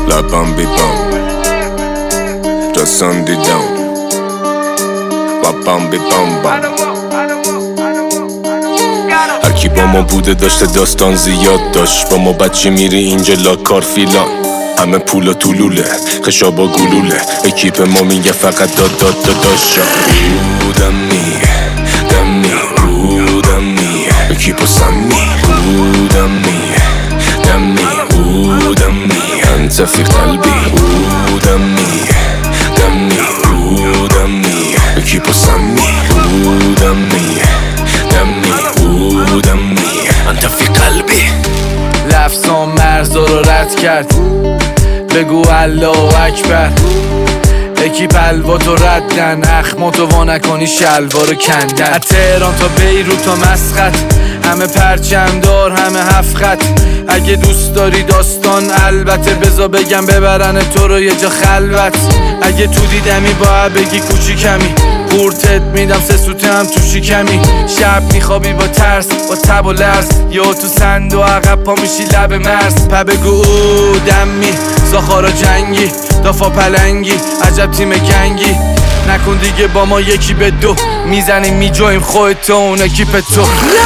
لبم بیبم رسندیدم لبم بیبم بم. هرکی با ما بوده داشته داستان زیاد داشت. با ما بچه میری اینجا لاکار فیلان، همه پول و طولوله خشابا گلوله. اکیپ ما میگه فقط داد داد داداشا. بودمی دمی بودمی اکیپو سمی بودمی دمی بودمی انت فی قلبی بودمی دمی بودمی اکیپو سمی بودمی دمی بودمی انت فی قلبی. لفظام مرزا رو رد کرد، بگو الله اکبر. اکیپ الواتو ردن، اخماتو وا نکنی شلوارو کندن. از تهران تا بیروت تا مسقط، همه پرچمدار همه هفت خط. اگه دوست داری داستان البته بزا بگم ببرن تو رو یه جا خلوت. اگه تو دیدمی باید بگی کوچیکمی، قورتت میدم سه سوته هم تو شکمی. شب میخوابی با ترس با تب و لرز، یا تو سند و عقب پا میشی لب مرز. پا بگو او دمی زاخارا جنگی دافا پلنگی عجب تیم گنگی. نکن دیگه با ما یکی به دو، میزنیم میجاییم خودت و اون اکیپ تو.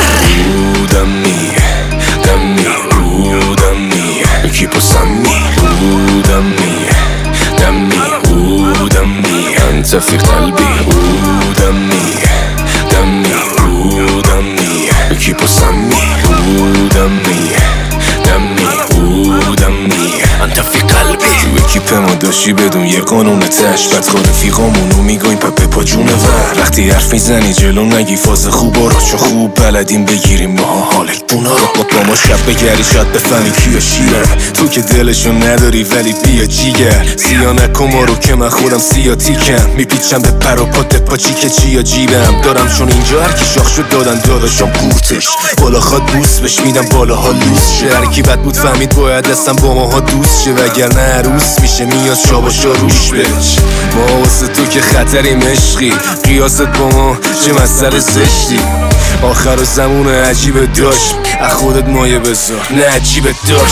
بودمی دمی بودمی اکیپو سمی بودمی دمی بودمی انت فی قلبی بودمی دمی بودمی اکیپو سمی بودمی دمی بودمی انت فی قلبی. تو اکیپ ما داشتی بدون یه قانون تش، بدخور رفیقامونو میگویم پپه پا جونه ور. وقتی حرف میزنی جلو نگی فاز خوبا رو، چون خوب بلدیم بگیریم ماها حال بونا رو. با ما شب بگری شاید بفهمی کیا شیرن، تو که دلشو نداری ولی بیا جیگر. سیا نکن ما رو که من خودم سیاتیکم، میپیچم به پر و پات پاچی که چیا جیبم دارم. چون اینجا هرکی شاخ شد دادن داداشم قورتش، بالا خواد بوس بش میدم بالاها لوس شه. هرکی بد بود فهمید باید دستم با ماها دوست شه، وگرنه عروس میشه میاد شاباشا روش بچ. ما واسه تو که خطریم عشقی، قیاست با ما چه مسئله زشتی. آخر زمون عجیب داشت، از خودت مایه بذار نه عجیب داشت.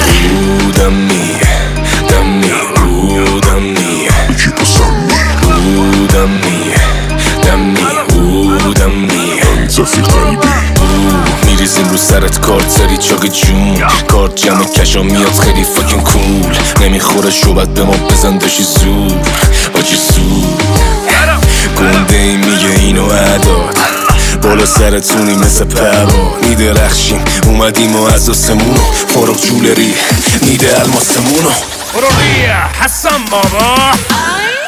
بودمی دمی بودمی اکیپو سمی بودمی دمی بودمی انت فی قلبی. میریزیم رو سرت کارت سری چاق جون، کارت جمع کشا میاد خیلی فاکین کول. نمیخوره شوبت به ما بزن داشی زور آجی زور. گنده ای میگه اینو عداد، بالا سرتونی مثل پروا میدرخشیم. اومدیم و از آسمونو فارغ جولری میده الماسمونو. برو حسن بابا.